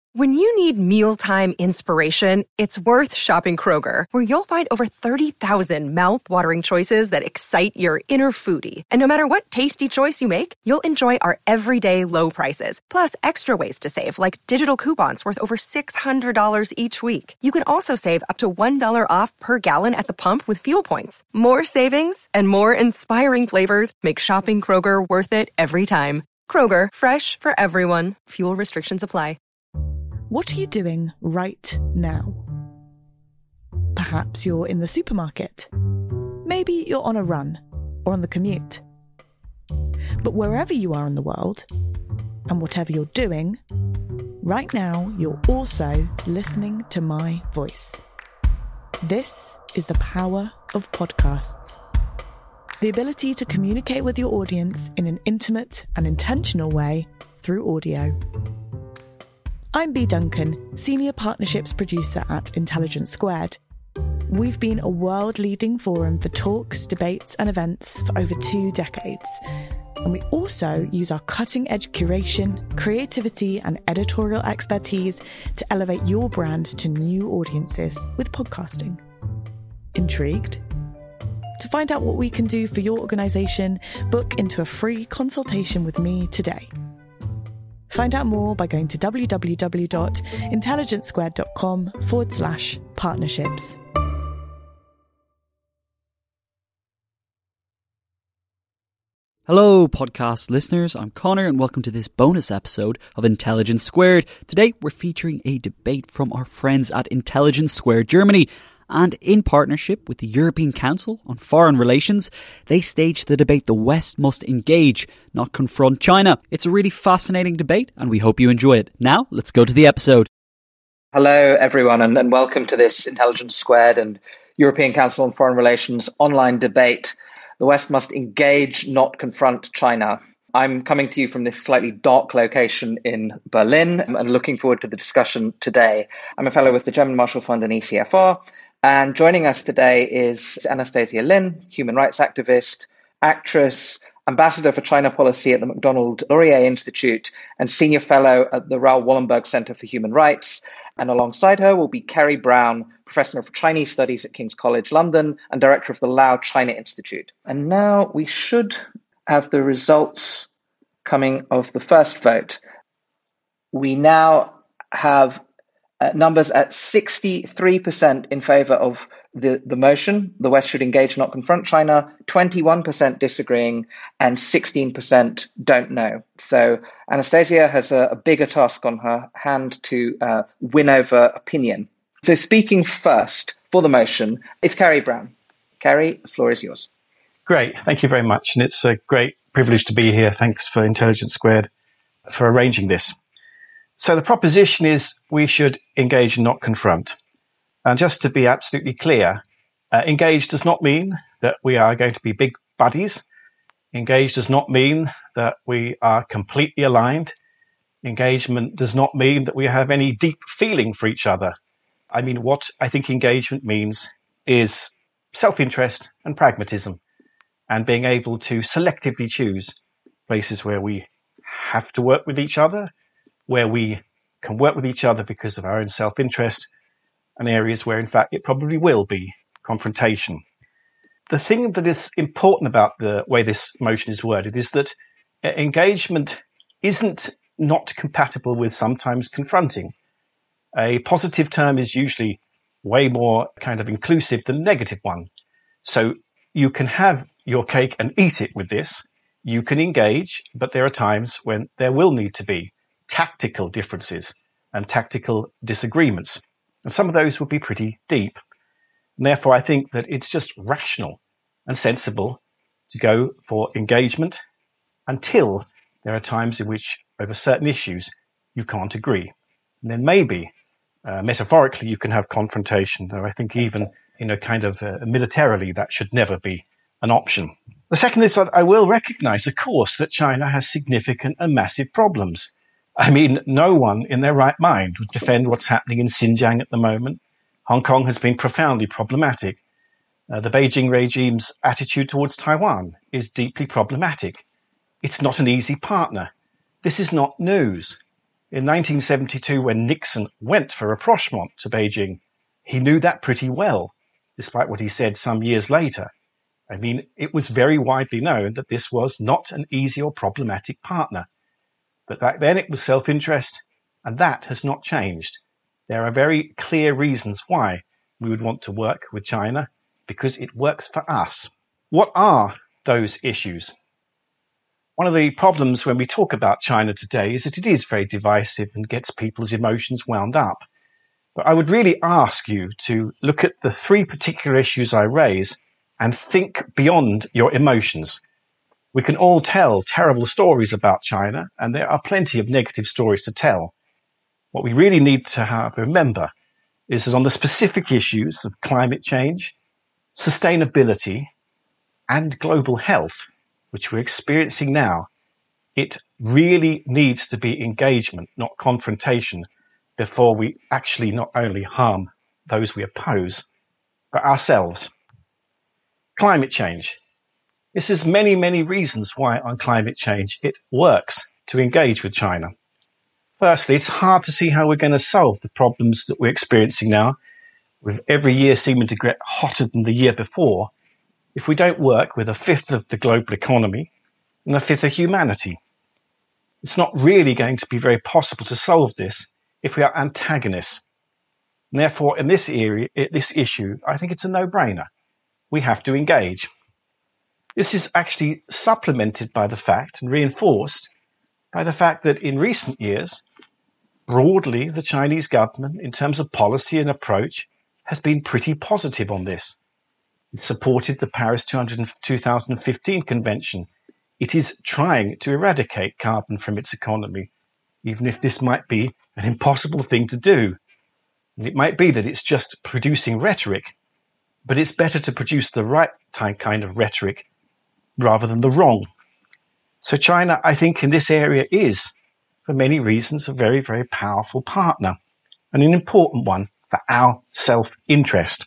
When you need mealtime inspiration, it's worth shopping Kroger, where you'll find over 30,000 mouth-watering choices that excite your inner foodie. And no matter what tasty choice you make, you'll enjoy our everyday low prices, plus extra ways to save, like digital coupons worth over $600 each week. You can also save up to $1 off per gallon at the pump with fuel points. More savings and more inspiring flavors make shopping Kroger worth it every time. Kroger, fresh for everyone. Fuel restrictions apply. What are you doing right now? Perhaps you're in the supermarket. Maybe you're on a run or on the commute. But wherever you are in the world, and whatever you're doing, right now you're also listening to my voice. This is the power of podcasts. The ability to communicate with your audience in an intimate and intentional way through audio. I'm Bea Duncan, Senior Partnerships Producer at Intelligence Squared. We've been a world-leading forum for talks, debates and events for over 2 decades. And we also use our cutting-edge curation, creativity and editorial expertise to elevate your brand to new audiences with podcasting. Intrigued? To find out what we can do for your organisation, book into a free consultation with me today. Find out more by going to www.intelligencesquared.com/partnerships. Hello, podcast listeners. I'm Connor, and welcome to this bonus episode of Intelligence Squared. Today, we're featuring a debate from our friends at Intelligence Squared Germany. And in partnership with the European Council on Foreign Relations, they staged the debate "The West Must Engage, Not Confront China." It's a really fascinating debate, and we hope you enjoy it. Now, let's go to the episode. Hello, everyone, and welcome to this Intelligence Squared and European Council on Foreign Relations online debate. The West must engage, not confront China. I'm coming to you from this slightly dark location in Berlin and looking forward to the discussion today. I'm a fellow with the German Marshall Fund and ECFR. And joining us today is Anastasia Lin, human rights activist, actress, ambassador for China policy at the Macdonald-Laurier Institute, and senior fellow at the Raoul Wallenberg Center for Human Rights. And alongside her will be Kerry Brown, professor of Chinese studies at King's College London and director of the Lao China Institute. And now we should have the results coming of the first vote. We now have numbers at 63% in favor of the motion, "The West should engage, not confront China," 21% disagreeing, and 16% don't know. So Anastasia has a bigger task on her hand to win over opinion. So speaking first for the motion is Kerry Brown. Kerry, the floor is yours. Great. Thank you very much. And it's a great privilege to be here. Thanks for Intelligence Squared for arranging this. So the proposition is we should engage and not confront. And just to be absolutely clear, engage does not mean that we are going to be big buddies. Engage does not mean that we are completely aligned. Engagement does not mean that we have any deep feeling for each other. I mean, what I think engagement means is self-interest and pragmatism, and being able to selectively choose places where we have to work with each other, where we can work with each other because of our own self-interest, and areas where, in fact, it probably will be confrontation. The thing that is important about the way this motion is worded is that engagement isn't not compatible with sometimes confronting. A positive term is usually way more kind of inclusive than a negative one. So you can have your cake and eat it with this. You can engage, but there are times when there will need to be tactical differences and tactical disagreements. And some of those will be pretty deep. And therefore, I think that it's just rational and sensible to go for engagement until there are times in which, over certain issues, you can't agree. And then maybe, metaphorically, you can have confrontation, though I think even in a kind of militarily, that should never be an option. The second is that I will recognize, of course, that China has significant and massive problems. I mean, no one in their right mind would defend what's happening in Xinjiang at the moment. Hong Kong has been profoundly problematic. The Beijing regime's attitude towards Taiwan is deeply problematic. It's not an easy partner. This is not news. In 1972, when Nixon went for rapprochement to Beijing, he knew that pretty well, despite what he said some years later. I mean, it was very widely known that this was not an easy or problematic partner. But back then it was self-interest, and that has not changed. There are very clear reasons why we would want to work with China, because it works for us. What are those issues? One of the problems when we talk about China today is that it is very divisive and gets people's emotions wound up. But I would really ask you to look at the three particular issues I raise and think beyond your emotions. We can all tell terrible stories about China, and there are plenty of negative stories to tell. What we really need to remember is that on the specific issues of climate change, sustainability, and global health, which we're experiencing now, it really needs to be engagement, not confrontation, before we actually not only harm those we oppose, but ourselves. Climate change. This is many, many reasons why on climate change it works to engage with China. Firstly, it's hard to see how we're going to solve the problems that we're experiencing now, with every year seeming to get hotter than the year before, if we don't work with a fifth of the global economy and a fifth of humanity. It's not really going to be very possible to solve this if we are antagonists. And therefore, in this issue, I think it's a no-brainer. We have to engage. This is actually supplemented by the fact and reinforced by the fact that in recent years, broadly, the Chinese government, in terms of policy and approach, has been pretty positive on this. It supported the Paris 2015 Convention. It is trying to eradicate carbon from its economy, even if this might be an impossible thing to do. And it might be that it's just producing rhetoric, but it's better to produce the right kind of rhetoric rather than the wrong. So China, I think, in this area is, for many reasons, a very, very powerful partner, and an important one for our self-interest.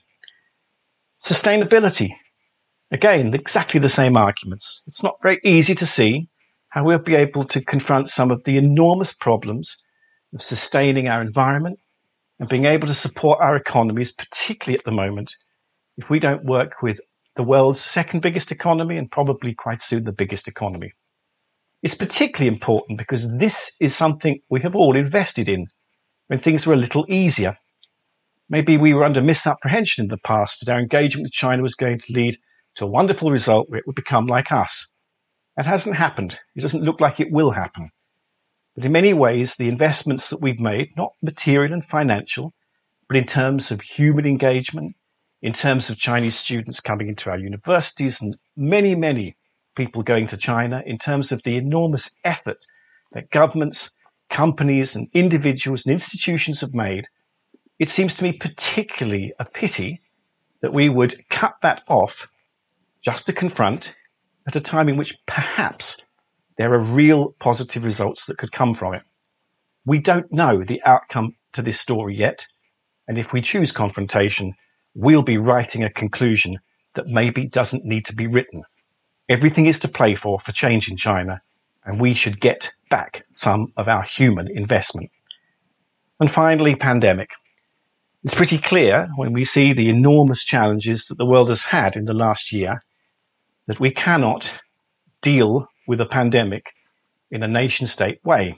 Sustainability. Again, exactly the same arguments. It's not very easy to see how we'll be able to confront some of the enormous problems of sustaining our environment and being able to support our economies, particularly at the moment, if we don't work with the world's second biggest economy and probably quite soon the biggest economy. It's particularly important because this is something we have all invested in when things were a little easier. Maybe we were under misapprehension in the past that our engagement with China was going to lead to a wonderful result where it would become like us. That hasn't happened. It doesn't look like it will happen. But in many ways, the investments that we've made, not material and financial, but in terms of human engagement, in terms of Chinese students coming into our universities and many, many people going to China, in terms of the enormous effort that governments, companies and individuals and institutions have made, it seems to me particularly a pity that we would cut that off just to confront at a time in which perhaps there are real positive results that could come from it. We don't know the outcome to this story yet, and if we choose confrontation, we'll be writing a conclusion that maybe doesn't need to be written. Everything is to play for change in China, and we should get back some of our human investment. And finally, pandemic. It's pretty clear when we see the enormous challenges that the world has had in the last year that we cannot deal with a pandemic in a nation-state way.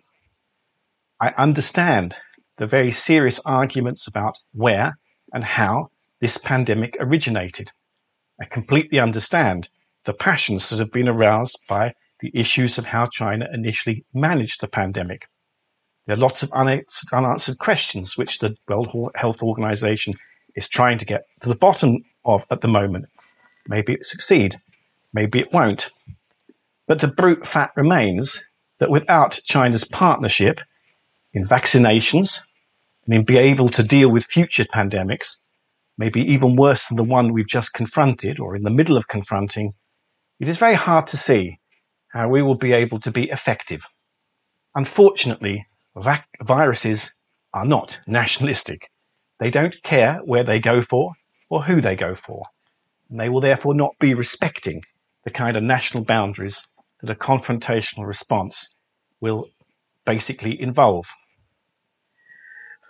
I understand the very serious arguments about where and how this pandemic originated. I completely understand the passions that have been aroused by the issues of how China initially managed the pandemic. There are lots of unanswered questions which the World Health Organization is trying to get to the bottom of at the moment. Maybe it succeed, maybe it won't. But the brute fact remains that without China's partnership in vaccinations and in being able to deal with future pandemics, maybe even worse than the one we've just confronted or in the middle of confronting, it is very hard to see how we will be able to be effective. Unfortunately, viruses are not nationalistic. They don't care where they go for or who they go for, and they will therefore not be respecting the kind of national boundaries that a confrontational response will basically involve.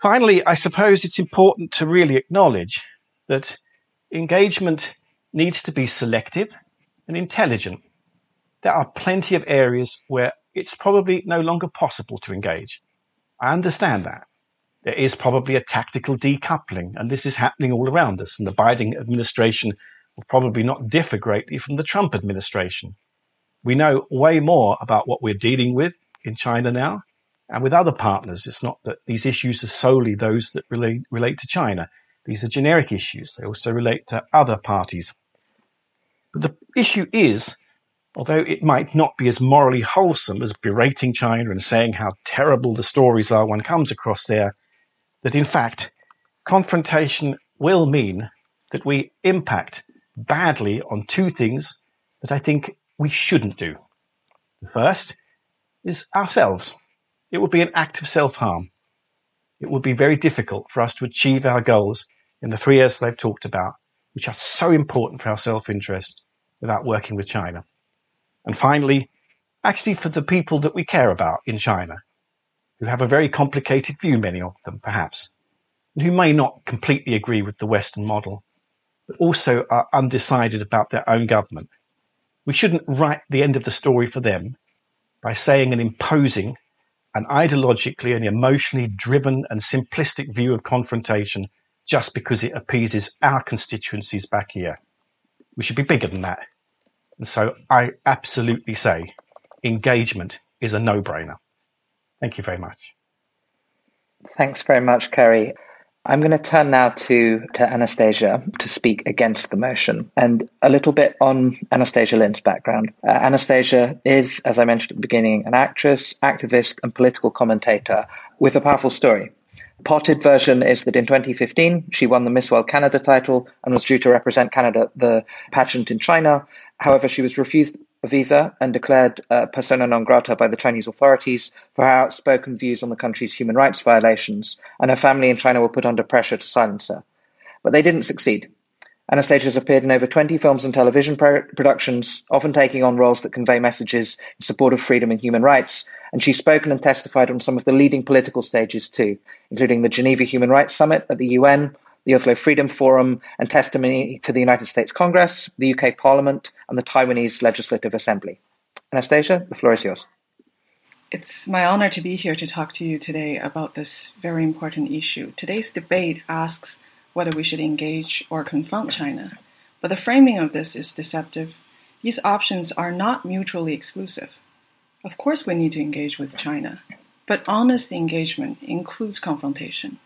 Finally, I suppose it's important to really acknowledge that engagement needs to be selective and intelligent. There are plenty of areas where it's probably no longer possible to engage. I understand that. There is probably a tactical decoupling, and this is happening all around us, and the Biden administration will probably not differ greatly from the Trump administration. We know way more about what we're dealing with in China now, and with other partners. It's not that these issues are solely those that relate to China. These are generic issues. They also relate to other parties. But the issue is, although it might not be as morally wholesome as berating China and saying how terrible the stories are one comes across there, that in fact, confrontation will mean that we impact badly on two things that I think we shouldn't do. The first is ourselves. It would be an act of self-harm. It would be very difficult for us to achieve our goals in the 3 areas that I've talked about, which are so important for our self-interest, without working with China. And finally, actually for the people that we care about in China, who have a very complicated view, many of them perhaps, and who may not completely agree with the Western model, but also are undecided about their own government. We shouldn't write the end of the story for them by saying and imposing an ideologically and emotionally driven and simplistic view of confrontation just because it appeases our constituencies back here. We should be bigger than that. And so I absolutely say engagement is a no-brainer. Thank you very much. Thanks very much, Kerry. I'm going to turn now to Anastasia to speak against the motion, and a little bit on Anastasia Lin's background. Anastasia is, as I mentioned at the beginning, an actress, activist, and political commentator with a powerful story. The potted version is that in 2015, she won the Miss World Canada title and was due to represent Canada at the pageant in China. However, she was refused a visa and declared persona non grata by the Chinese authorities for her outspoken views on the country's human rights violations, and her family in China were put under pressure to silence her. But they didn't succeed. Anastasia has appeared in over 20 films and television productions, often taking on roles that convey messages in support of freedom and human rights, and she's spoken and testified on some of the leading political stages too, including the Geneva Human Rights Summit at the UN, the Oslo Freedom Forum, and testimony to the United States Congress, the UK Parliament, and the Taiwanese Legislative Assembly. Anastasia, the floor is yours. It's my honor to be here to talk to you today about this very important issue. Today's debate asks whether we should engage or confront China, but the framing of this is deceptive. These options are not mutually exclusive. Of course we need to engage with China, but honest engagement includes confrontation.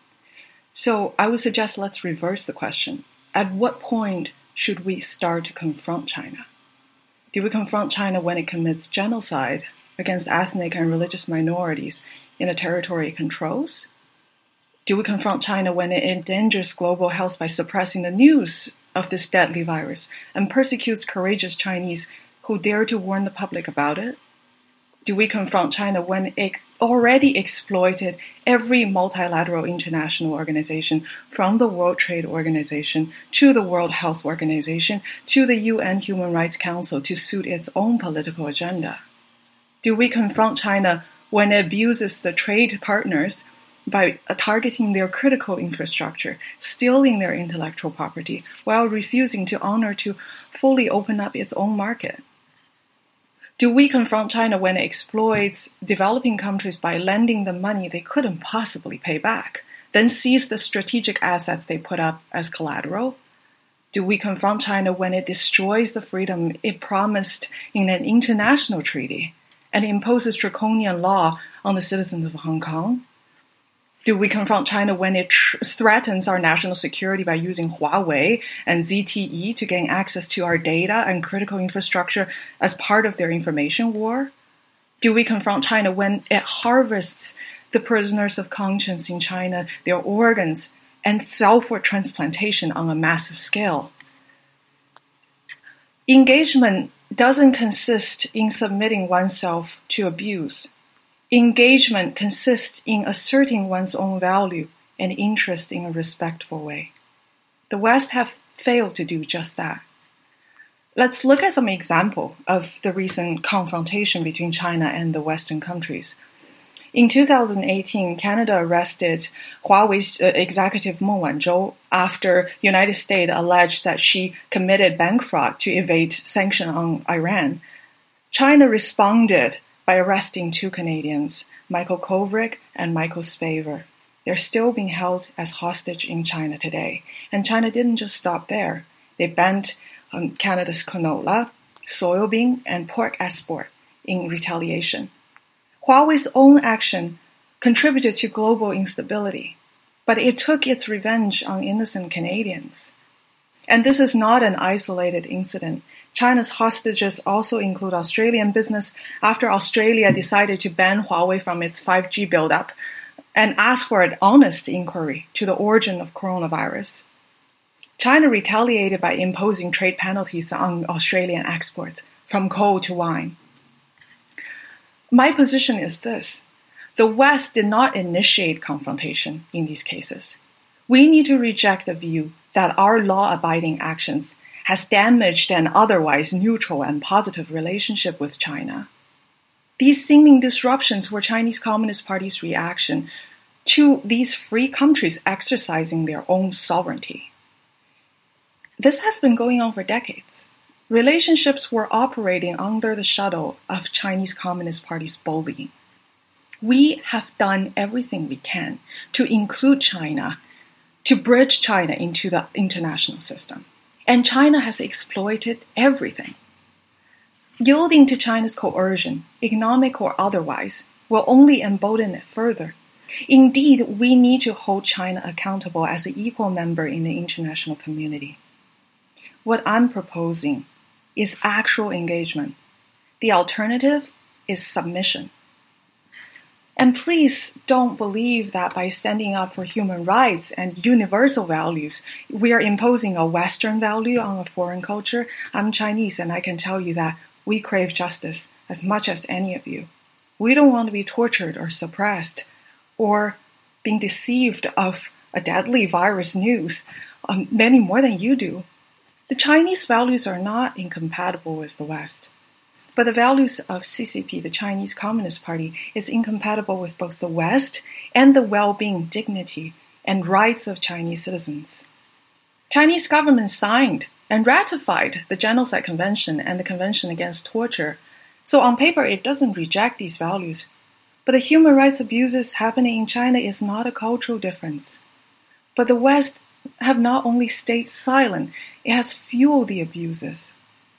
So I would suggest let's reverse the question. At what point should we start to confront China? Do we confront China when it commits genocide against ethnic and religious minorities in a territory it controls? Do we confront China when it endangers global health by suppressing the news of this deadly virus and persecutes courageous Chinese who dare to warn the public about it? Do we confront China when it already exploited every multilateral international organization, from the World Trade Organization to the World Health Organization to the UN Human Rights Council, to suit its own political agenda? Do we confront China when it abuses the trade partners by targeting their critical infrastructure, stealing their intellectual property, while refusing to honor to fully open up its own market? Do we confront China when it exploits developing countries by lending them money they couldn't possibly pay back, then seize the strategic assets they put up as collateral? Do we confront China when it destroys the freedom it promised in an international treaty and imposes draconian law on the citizens of Hong Kong? Do we confront China when it threatens our national security by using Huawei and ZTE to gain access to our data and critical infrastructure as part of their information war? Do we confront China when it harvests the prisoners of conscience in China, their organs, and sell for transplantation on a massive scale? Engagement doesn't consist in submitting oneself to abuse. Engagement consists in asserting one's own value and interest in a respectful way. The West have failed to do just that. Let's look at some example of the recent confrontation between China and the Western countries. In 2018, Canada arrested Huawei's executive Meng Wanzhou after United States alleged that she committed bank fraud to evade sanctions on Iran. China responded by arresting 2 Canadians, Michael Kovrig and Michael Spavor. They're still being held as hostage in China today. And China didn't just stop there. They banned Canada's canola, soybean, and pork export in retaliation. Huawei's own action contributed to global instability, but it took its revenge on innocent Canadians. And this is not an isolated incident. China's hostages also include Australian business after Australia decided to ban Huawei from its 5G buildup and ask for an honest inquiry to the origin of coronavirus. China retaliated by imposing trade penalties on Australian exports, from coal to wine. My position is this. The West did not initiate confrontation in these cases. We need to reject the view that our law-abiding actions has damaged an otherwise neutral and positive relationship with China. These seeming disruptions were Chinese Communist Party's reaction to these free countries exercising their own sovereignty. This has been going on for decades. Relationships were operating under the shadow of Chinese Communist Party's bullying. We have done everything we can to include China, to bridge China into the international system. And China has exploited everything. Yielding to China's coercion, economic or otherwise, will only embolden it further. Indeed, we need to hold China accountable as an equal member in the international community. What I'm proposing is actual engagement. The alternative is submission. And please don't believe that by standing up for human rights and universal values, we are imposing a Western value on a foreign culture. I'm Chinese, and I can tell you that we crave justice as much as any of you. We don't want to be tortured or suppressed or being deceived of a deadly virus news, many more than you do. The Chinese values are not incompatible with the West. But the values of CCP, the Chinese Communist Party, is incompatible with both the West and the well-being, dignity, and rights of Chinese citizens. Chinese government signed and ratified the Genocide Convention and the Convention Against Torture. So on paper, it doesn't reject these values. But the human rights abuses happening in China is not a cultural difference. But the West have not only stayed silent, it has fueled the abuses.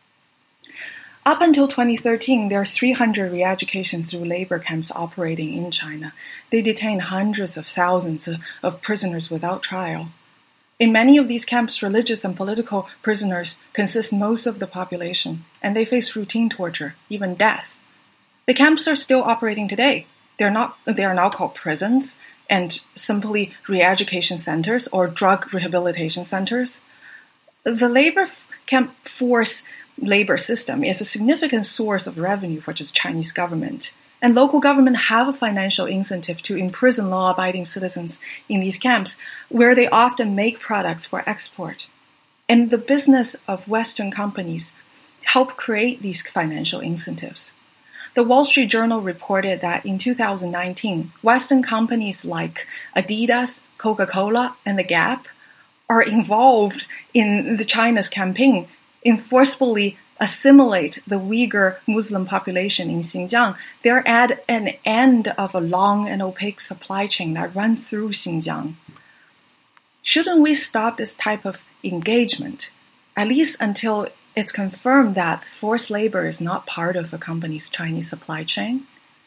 Up until 2013, there are 300 re-education through labor camps operating in China. They detain hundreds of thousands of prisoners without trial. In many of these camps, religious and political prisoners consist most of the population, and they face routine torture, even death. The camps are still operating today. They are now called prisons and simply re-education centers or drug rehabilitation centers. The labor camp force labor system is a significant source of revenue for the Chinese government, and local government have a financial incentive to imprison law-abiding citizens in these camps, where they often make products for export. And the business of Western companies help create these financial incentives. The Wall Street Journal reported that in 2019, Western companies like Adidas, Coca-Cola, and The Gap are involved in the China's campaign in forcefully assimilate the Uyghur Muslim population in Xinjiang. They're at an end of a long and opaque supply chain that runs through Xinjiang. Shouldn't we stop this type of engagement, at least until it's confirmed that forced labor is not part of a company's Chinese supply chain?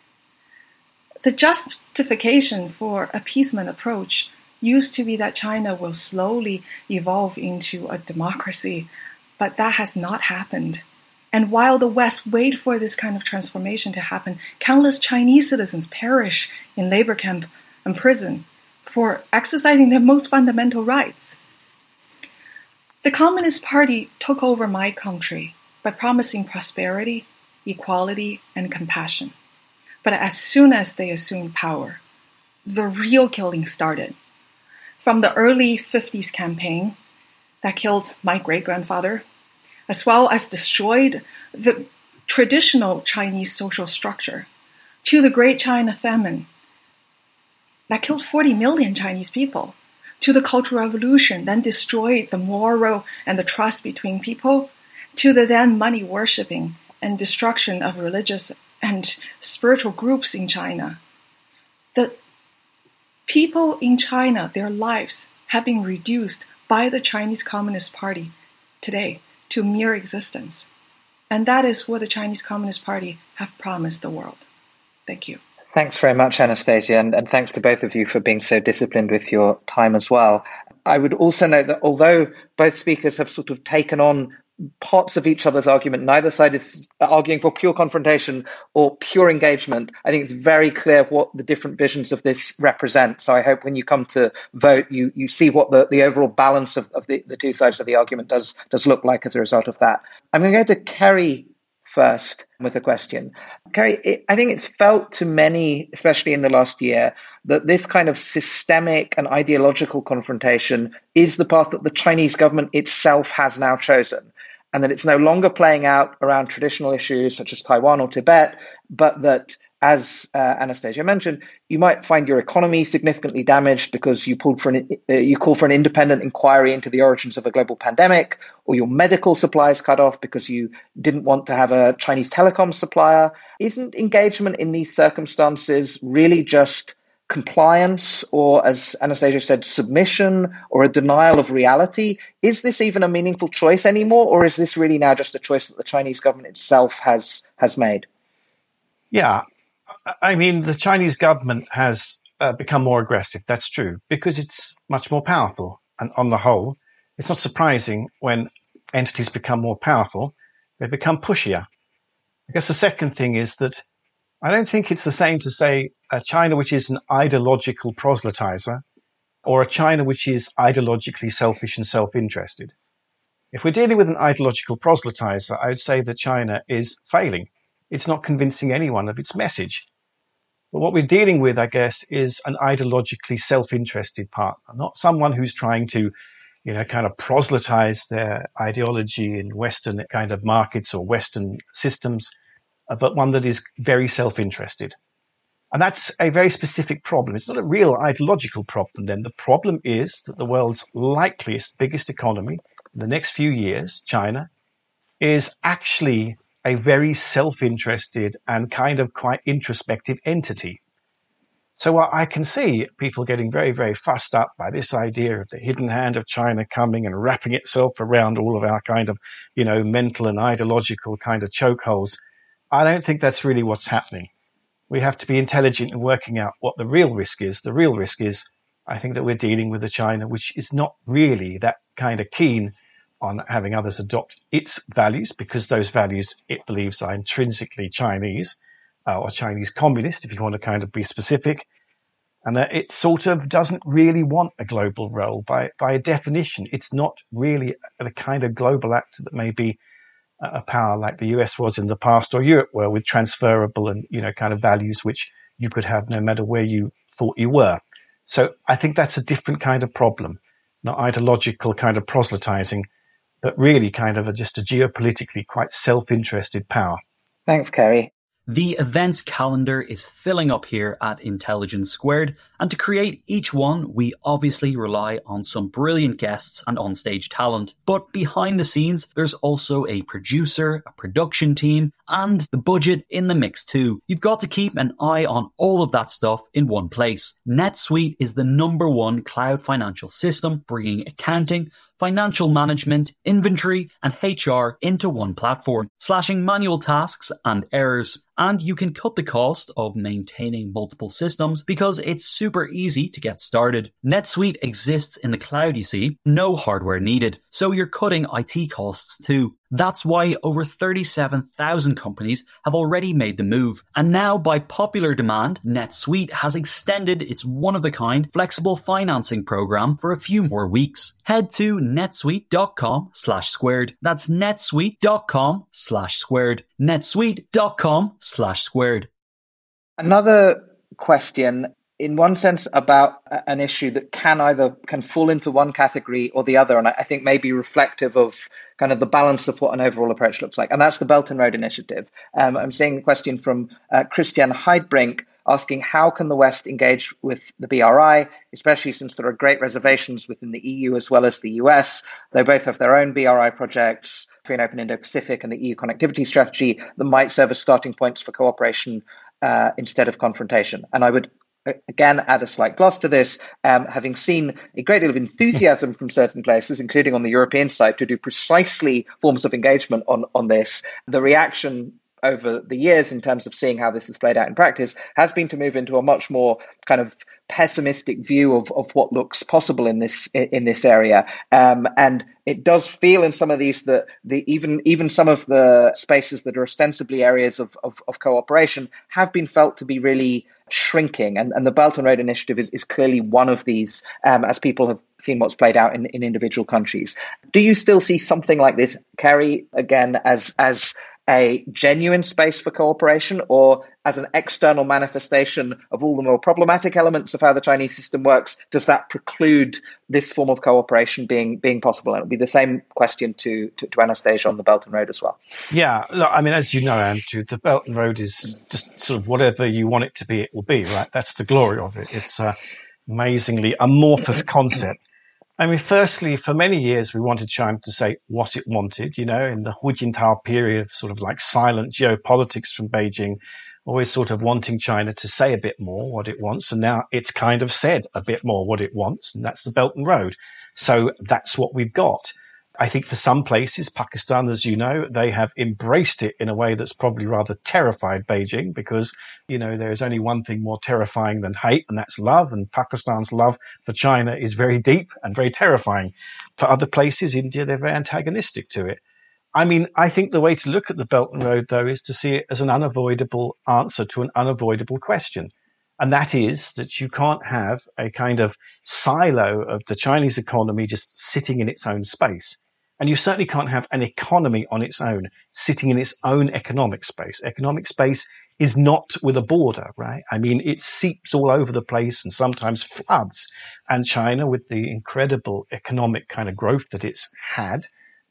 The justification for appeasement approach used to be that China will slowly evolve into a democracy, but that has not happened. And while the West wait for this kind of transformation to happen, countless Chinese citizens perish in labor camp and prison for exercising their most fundamental rights. The Communist Party took over my country by promising prosperity, equality, and compassion. But as soon as they assumed power, the real killing started. From the early 50s campaign that killed my great-grandfather, as well as destroyed the traditional Chinese social structure, to the Great China Famine that killed 40 million Chinese people, to the Cultural Revolution, then destroyed the moral and the trust between people, to the then money worshipping and destruction of religious and spiritual groups in China. The people in China, their lives have been reduced by the Chinese Communist Party today to mere existence. And that is what the Chinese Communist Party have promised the world. Thank you. Thanks very much, Anastasia, and thanks to both of you for being so disciplined with your time as well. I would also note that although both speakers have sort of taken on parts of each other's argument, neither side is arguing for pure confrontation or pure engagement. I think it's very clear what the different visions of this represent. So I hope when you come to vote, you see what the overall balance of the two sides of the argument does look like as a result of that. I'm going to go to Kerry first with a question. Kerry, I think it's felt to many, especially in the last year, that this kind of systemic and ideological confrontation is the path that the Chinese government itself has now chosen, and that it's no longer playing out around traditional issues such as Taiwan or Tibet, but that, as Anastasia mentioned, you might find your economy significantly damaged because you call for an independent inquiry into the origins of a global pandemic, or your medical supplies cut off because you didn't want to have a Chinese telecom supplier. Isn't engagement in these circumstances really just compliance, or, as Anastasia said, submission, or a denial of reality? Is this even a meaningful choice anymore, or is this really now just a choice that the Chinese government itself has made? Yeah. I mean, the Chinese government has become more aggressive. That's true, because it's much more powerful. And on the whole, it's not surprising when entities become more powerful, they become pushier. I guess the second thing is that I don't think it's the same to say a China which is an ideological proselytizer or a China which is ideologically selfish and self-interested. If we're dealing with an ideological proselytizer, I would say that China is failing. It's not convincing anyone of its message. But what we're dealing with, I guess, is an ideologically self-interested partner, not someone who's trying to, kind of proselytize their ideology in Western kind of markets or Western systems, but one that is very self-interested. And that's a very specific problem. It's not a real ideological problem then. The problem is that the world's likeliest, biggest economy in the next few years, China, is actually a very self-interested and kind of quite introspective entity. So I can see people getting very, very fussed up by this idea of the hidden hand of China coming and wrapping itself around all of our kind of, mental and ideological kind of chokeholds. I don't think that's really what's happening. We have to be intelligent in working out what the real risk is. The real risk is, I think, that we're dealing with a China which is not really that kind of keen on having others adopt its values, because those values it believes are intrinsically Chinese, or Chinese communist, if you want to kind of be specific, and that it sort of doesn't really want a global role. By definition, it's not really a kind of global actor that may be a power like the US was in the past, or Europe were, with transferable and, kind of values which you could have no matter where you thought you were. So I think that's a different kind of problem, not ideological kind of proselytizing, but really kind of just a geopolitically quite self-interested power. Thanks, Kerry. The events calendar is filling up here at Intelligence Squared, and to create each one, we obviously rely on some brilliant guests and onstage talent. But behind the scenes, there's also a producer, a production team, and the budget in the mix too. You've got to keep an eye on all of that stuff in one place. NetSuite is the #1 cloud financial system, bringing accounting, financial management, inventory, and HR into one platform, slashing manual tasks and errors. And you can cut the cost of maintaining multiple systems because it's super easy to get started. NetSuite exists in the cloud, you see, no hardware needed, so you're cutting IT costs too. That's why over 37,000 companies have already made the move. And now, by popular demand, NetSuite has extended its one-of-a-kind flexible financing program for a few more weeks. Head to netsuite.com/squared. That's netsuite.com/squared. netsuite.com/squared. Another question, in one sense, about an issue that can fall into one category or the other, and I think may be reflective of kind of the balance of what an overall approach looks like, and that's the Belt and Road Initiative. I'm seeing a question from Christian Heidbrink, asking how can the West engage with the BRI, especially since there are great reservations within the EU as well as the US. They both have their own BRI projects, Free and Open Indo-Pacific and the EU Connectivity Strategy, that might serve as starting points for cooperation instead of confrontation. And I would again add a slight gloss to this, having seen a great deal of enthusiasm from certain places, including on the European side, to do precisely forms of engagement on this. The reaction over the years in terms of seeing how this is played out in practice has been to move into a much more kind of pessimistic view of what looks possible in this area. And it does feel in some of these that even some of the spaces that are ostensibly areas of cooperation have been felt to be really shrinking. And the Belt and Road Initiative is clearly one of these, as people have seen what's played out in individual countries. Do you still see something like this, Kerry, again, as a genuine space for cooperation, or as an external manifestation of all the more problematic elements of how the Chinese system works? Does that preclude this form of cooperation being possible? And it'll be the same question to Anastasia on the Belt and Road as well. Yeah, look, I mean, as you know, Andrew, the Belt and Road is just sort of whatever you want it to be, it will be, right? That's the glory of it. It's an amazingly amorphous concept. I mean, firstly, for many years, we wanted China to say what it wanted, in the Hu Jintao period, sort of like silent geopolitics from Beijing, always sort of wanting China to say a bit more what it wants. And now it's kind of said a bit more what it wants, and that's the Belt and Road. So that's what we've got. I think for some places, Pakistan, as you know, they have embraced it in a way that's probably rather terrified Beijing because, there is only one thing more terrifying than hate, and that's love. And Pakistan's love for China is very deep and very terrifying. For other places, India, they're very antagonistic to it. I mean, I think the way to look at the Belt and Road, though, is to see it as an unavoidable answer to an unavoidable question. And that is that you can't have a kind of silo of the Chinese economy just sitting in its own space. And you certainly can't have an economy on its own, sitting in its own economic space. Economic space is not with a border, right? I mean, it seeps all over the place and sometimes floods. And China, with the incredible economic kind of growth that it's had,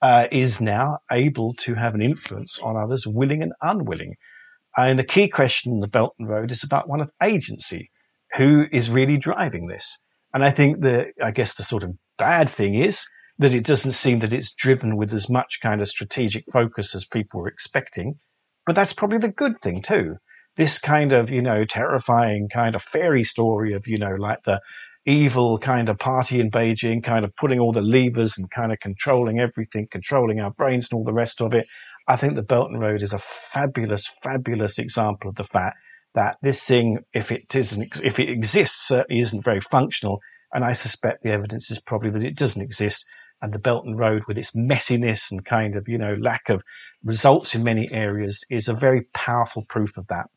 is now able to have an influence on others, willing and unwilling. And the key question in the Belt and Road is about one of agency. Who is really driving this? And I think I guess the sort of bad thing is that it doesn't seem that it's driven with as much kind of strategic focus as people were expecting. But that's probably the good thing too. This kind of, terrifying kind of fairy story of, like the evil kind of party in Beijing, kind of putting all the levers and kind of controlling everything, controlling our brains and all the rest of it. I think the Belt and Road is a fabulous, fabulous example of the fact that this thing, if it exists, certainly isn't very functional. And I suspect the evidence is probably that it doesn't exist. And the Belt and Road, with its messiness and kind of, lack of results in many areas, is a very powerful proof of that.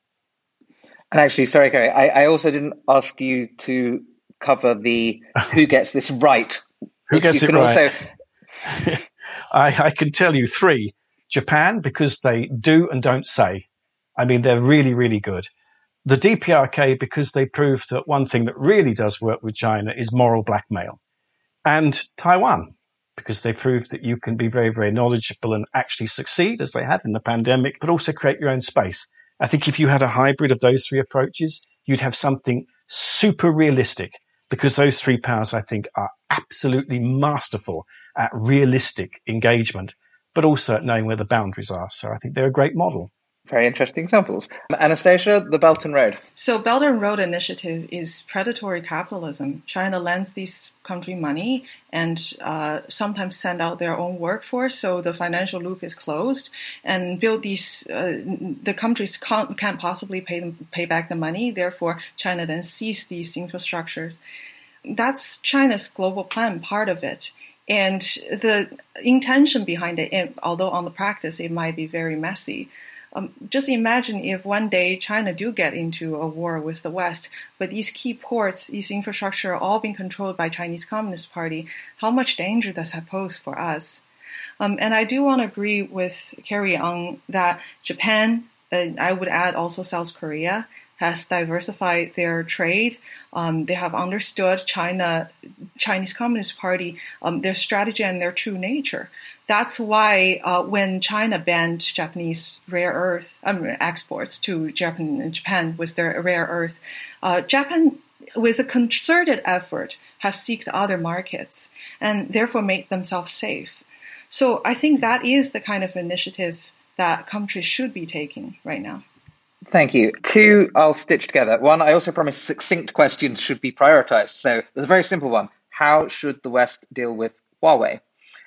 And actually, sorry, Kerry, I also didn't ask you to cover the who gets this right. Who gets it right? Also... I can tell you 3. Japan, because they do and don't say. I mean, they're really, really good. The DPRK, because they proved that one thing that really does work with China is moral blackmail. And Taiwan, because they proved that you can be very, very knowledgeable and actually succeed, as they have in the pandemic, but also create your own space. I think if you had a hybrid of those 3 approaches, you'd have something super realistic, because those 3 powers, I think, are absolutely masterful at realistic engagement, but also at knowing where the boundaries are. So I think they're a great model. Very interesting examples. Anastasia, the Belt and Road. So Belt and Road Initiative is predatory capitalism. China lends these countries money and sometimes send out their own workforce, so the financial loop is closed, and build these. The countries can't possibly pay back the money. Therefore, China then seizes these infrastructures. That's China's global plan, part of it. And the intention behind it, although on the practice it might be very messy. Just imagine if one day China do get into a war with the West, but these key ports, these infrastructure are all being controlled by Chinese Communist Party. How much danger does that pose for us? And I do want to agree with Kerry on that Japan, I would add also South Korea, has diversified their trade. They have understood Chinese Communist Party, their strategy and their true nature. That's why when China banned Japanese rare earth exports to Japan with their rare earth, Japan, with a concerted effort, have sought other markets and therefore made themselves safe. So I think that is the kind of initiative that countries should be taking right now. Thank you. Two, I'll stitch together. One, I also promise succinct questions should be prioritized. So there's a very simple one. How should the West deal with Huawei?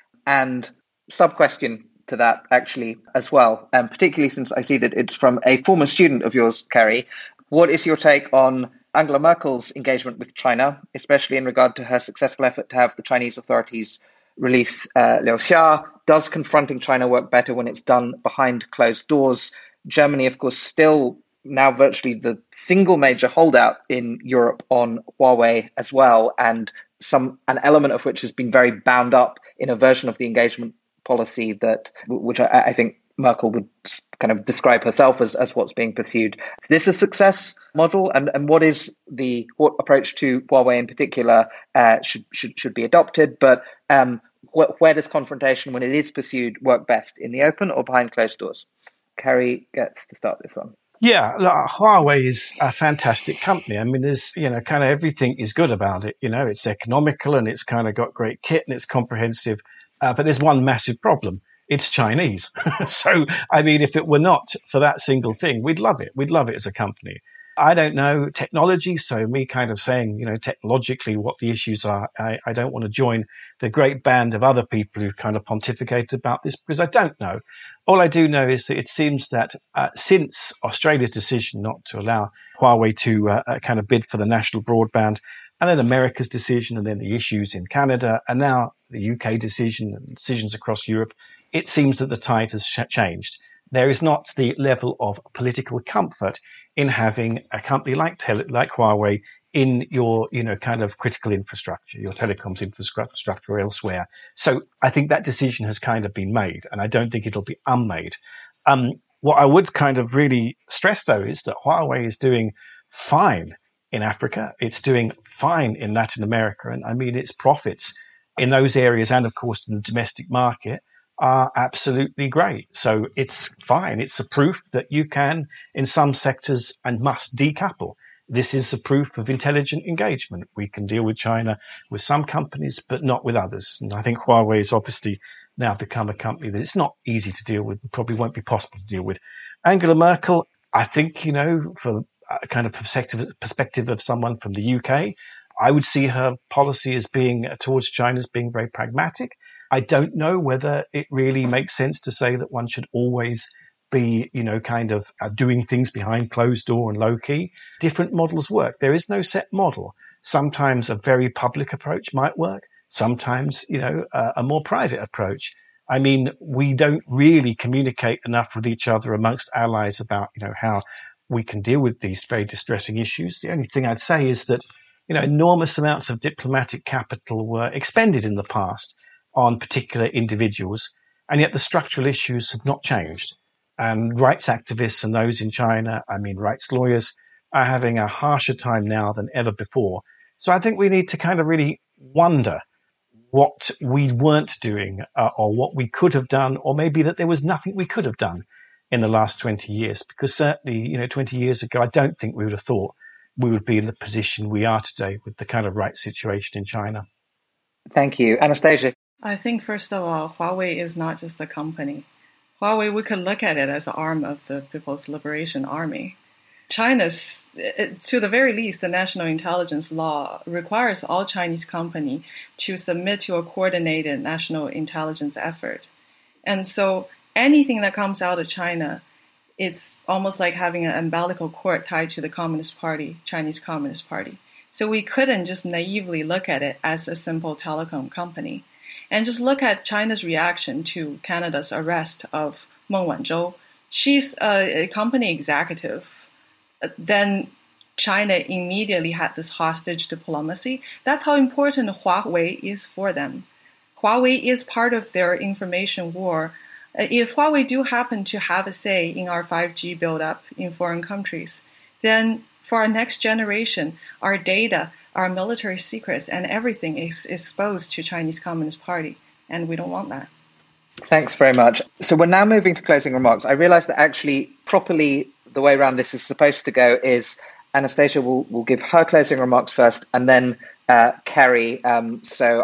And sub-question to that, actually, as well, and particularly since I see that it's from a former student of yours, Carrie. What is your take on Angela Merkel's engagement with China, especially in regard to her successful effort to have the Chinese authorities release Liu Xia? Does confronting China work better when it's done behind closed doors? Germany, of course, still now virtually the single major holdout in Europe on Huawei as well, and an element of which has been very bound up in a version of the engagement policy which I think Merkel would kind of describe herself as what's being pursued. Is this a success model? And what approach to Huawei in particular should be adopted? But where does confrontation, when it is pursued, work best, in the open or behind closed doors? Carrie gets to start this one. Yeah, look, Huawei is a fantastic company. I mean, there's, kind of everything is good about it. It's economical and it's kind of got great kit and it's comprehensive. But there's one massive problem. It's Chinese. So, I mean, if it were not for that single thing, we'd love it. We'd love it as a company. I don't know technology, so me kind of saying, technologically what the issues are, I don't want to join the great band of other people who've kind of pontificated about this because I don't know. All I do know is that it seems that since Australia's decision not to allow Huawei to kind of bid for the national broadband, and then America's decision, and then the issues in Canada, and now the UK decision and decisions across Europe, it seems that the tide has changed. There is not the level of political comfort in having a company like Huawei in your, kind of critical infrastructure, your telecoms infrastructure or elsewhere. So I think that decision has kind of been made, and I don't think it'll be unmade. What I would kind of really stress, though, is that Huawei is doing fine in Africa. It's doing fine in Latin America. And I mean, its profits in those areas and, of course, in the domestic market are absolutely great. So it's fine. It's a proof that you can, in some sectors, and must decouple. This is a proof of intelligent engagement. We can deal with China with some companies, but not with others. And I think Huawei has obviously now become a company that it's not easy to deal with, probably won't be possible to deal with. Angela Merkel, I think, from a kind of perspective of someone from the UK, I would see her policy as being towards China as being very pragmatic. I don't know whether it really makes sense to say that one should always be, kind of doing things behind closed door and low key. Different models work. There is no set model. Sometimes a very public approach might work. Sometimes, a more private approach. I mean, we don't really communicate enough with each other amongst allies about, how we can deal with these very distressing issues. The only thing I'd say is that, enormous amounts of diplomatic capital were expended in the past on particular individuals, and yet the structural issues have not changed. And rights activists and those in China, rights lawyers, are having a harsher time now than ever before. So I think we need to kind of really wonder what we weren't doing or what we could have done, or maybe that there was nothing we could have done in the last 20 years. Because certainly, 20 years ago, I don't think we would have thought we would be in the position we are today with the kind of rights situation in China. Thank you. Anastasia? I think, first of all, Huawei is not just a company. Huawei, we could look at it as an arm of the People's Liberation Army. China's, to the very least, the national intelligence law requires all Chinese companies to submit to a coordinated national intelligence effort. And so anything that comes out of China, it's almost like having an umbilical cord tied to the Communist Party, Chinese Communist Party. So we couldn't just naively look at it as a simple telecom company. And just look at China's reaction to Canada's arrest of Meng Wanzhou. She's a company executive. Then China immediately had this hostage diplomacy. That's how important Huawei is for them. Huawei is part of their information war. If Huawei do happen to have a say in our 5G build-up in foreign countries, then for our next generation, our data, our military secrets, and everything is exposed to Chinese Communist Party, and we don't want that. Thanks very much. So we're now moving to closing remarks. I realize that actually properly the way around this is supposed to go is Anastasia will give her closing remarks first, and then Kerry. So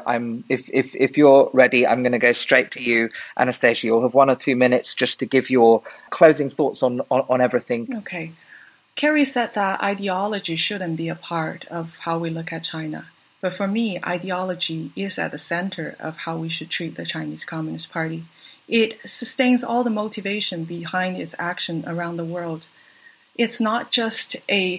if you're ready, I'm going to go straight to you, Anastasia. You'll have 1 or 2 minutes just to give your closing thoughts on everything. Okay. Kerry said that ideology shouldn't be a part of how we look at China. But for me, ideology is at the center of how we should treat the Chinese Communist Party. It sustains all the motivation behind its action around the world. It's not just a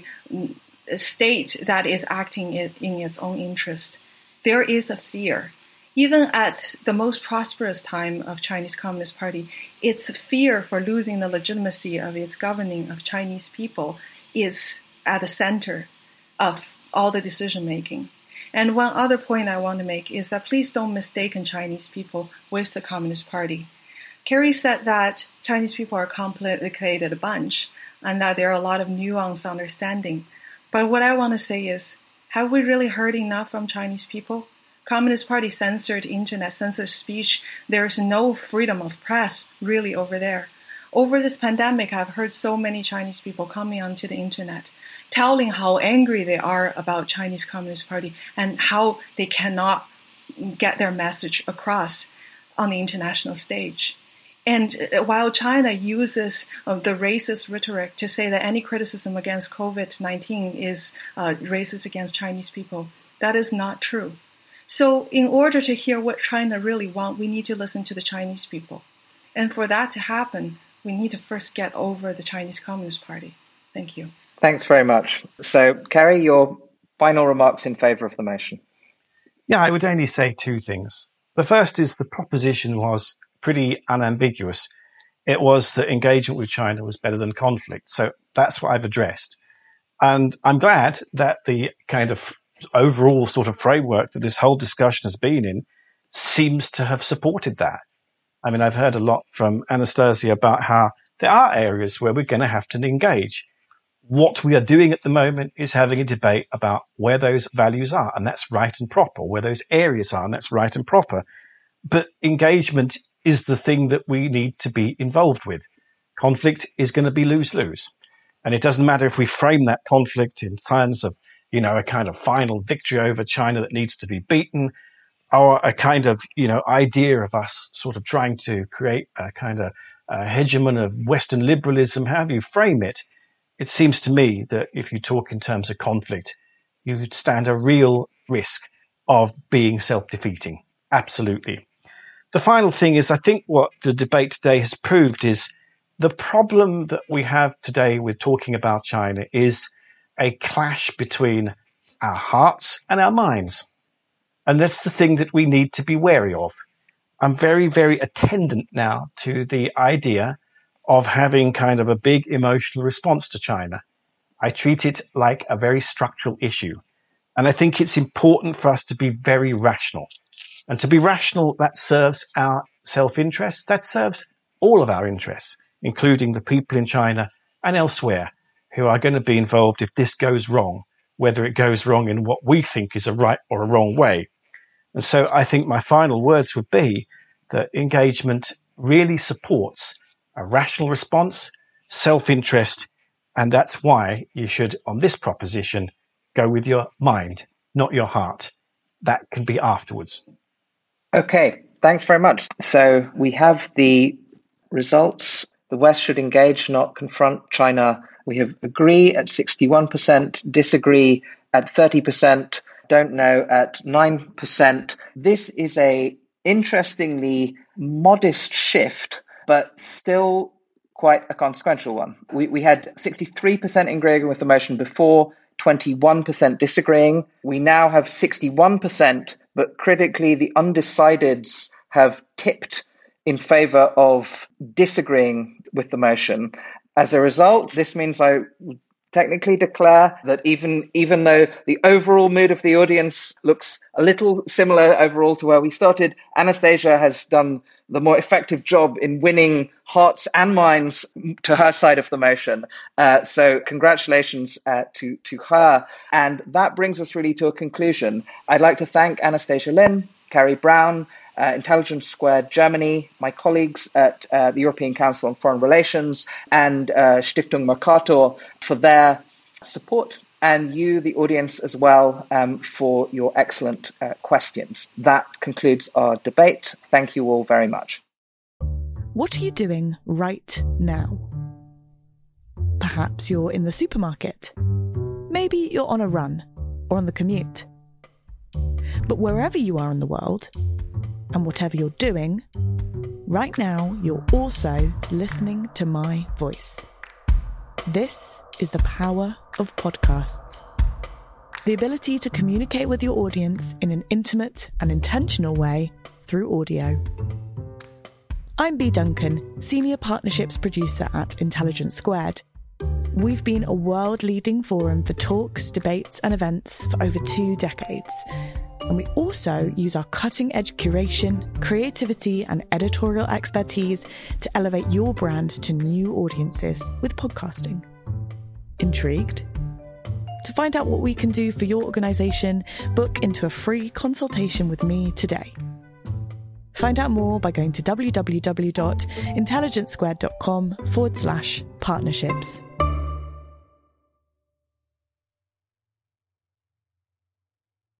state that is acting in its own interest. There is a fear. Even at the most prosperous time of Chinese Communist Party, its fear for losing the legitimacy of its governing of Chinese people is at the center of all the decision making. And one other point I want to make is that please don't mistake Chinese people with the Communist Party. Kerry said that Chinese people are a complicated bunch and that there are a lot of nuanced understanding. But what I want to say is, have we really heard enough from Chinese people? Communist Party censored internet, censored speech. There's no freedom of press really over there. Over this pandemic, I've heard so many Chinese people coming onto the internet, telling how angry they are about Chinese Communist Party and how they cannot get their message across on the international stage. And while China uses the racist rhetoric to say that any criticism against COVID-19 is racist against Chinese people, that is not true. So in order to hear what China really wants, we need to listen to the Chinese people. And for that to happen, we need to first get over the Chinese Communist Party. Thank you. Thanks very much. So, Kerry, your final remarks in favour of the motion. Yeah, I would only say 2 things. The first is the proposition was pretty unambiguous. It was that engagement with China was better than conflict. So that's what I've addressed. And I'm glad that the kind of overall sort of framework that this whole discussion has been in seems to have supported that. I mean, I've heard a lot from Anastasia about how there are areas where we're going to have to engage. What we are doing at the moment is having a debate about where those values are, and that's right and proper, where those areas are, and that's right and proper. But engagement is the thing that we need to be involved with. Conflict is going to be lose-lose. And it doesn't matter if we frame that conflict in terms of, a kind of final victory over China that needs to be beaten, or a kind of, idea of us sort of trying to create a kind of hegemon of Western liberalism, however you frame it. It seems to me that if you talk in terms of conflict, you stand a real risk of being self-defeating. Absolutely. The final thing is, I think what the debate today has proved is the problem that we have today with talking about China is a clash between our hearts and our minds. And that's the thing that we need to be wary of. I'm very, very attendant now to the idea of having kind of a big emotional response to China. I treat it like a very structural issue. And I think it's important for us to be very rational. And to be rational, that serves our self-interest. That serves all of our interests, including the people in China and elsewhere who are going to be involved if this goes wrong, whether it goes wrong in what we think is a right or a wrong way. And so I think my final words would be that engagement really supports a rational response, self-interest, and that's why you should, on this proposition, go with your mind, not your heart. That can be afterwards. Okay, thanks very much. So we have the results. The West should engage, not confront China. We have agree at 61%, disagree at 30%, don't know at 9%. This is a interestingly modest shift, but still quite a consequential one. We had 63% agreeing with the motion before, 21% disagreeing. We now have 61%, but critically, the undecideds have tipped in favor of disagreeing with the motion. As a result, this means I technically declare that even though the overall mood of the audience looks a little similar overall to where we started, Anastasia has done the more effective job in winning hearts and minds to her side of the motion. So congratulations to her. And that brings us really to a conclusion. I'd like to thank Anastasia Lim, Carrie Brown, Intelligence Squared Germany, my colleagues at the European Council on Foreign Relations, and Stiftung Mercator for their support, and you, the audience, as well, for your excellent questions. That concludes our debate. Thank you all very much. What are you doing right now? Perhaps you're in the supermarket. Maybe you're on a run or on the commute. But wherever you are in the world, and whatever you're doing, right now you're also listening to my voice. This is the power of podcasts. The ability to communicate with your audience in an intimate and intentional way through audio. I'm Bea Duncan, Senior Partnerships Producer at Intelligence Squared. We've been a world-leading forum for talks, debates and events for over 2 decades. And we also use our cutting-edge curation, creativity and editorial expertise to elevate your brand to new audiences with podcasting. Intrigued? To find out what we can do for your organisation, book into a free consultation with me today. Find out more by going to www.intelligencesquared.com/partnerships.